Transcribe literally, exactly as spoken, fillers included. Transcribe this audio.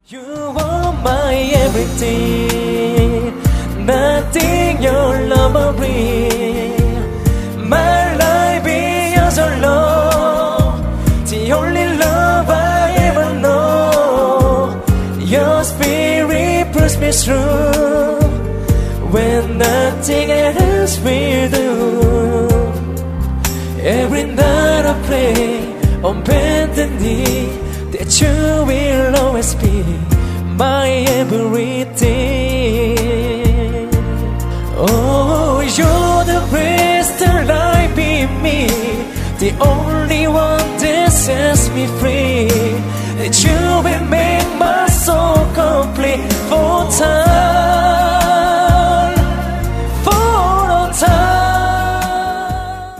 You are my everything, nothing your love will bring. My life is yours alone, the only love I ever know. Your spirit pulls me through when nothing else will do. Every night I pray on bended knee that you will always be my everything. Oh, you're the best life in me, the only one that sets me free. That you will make my soul complete for time.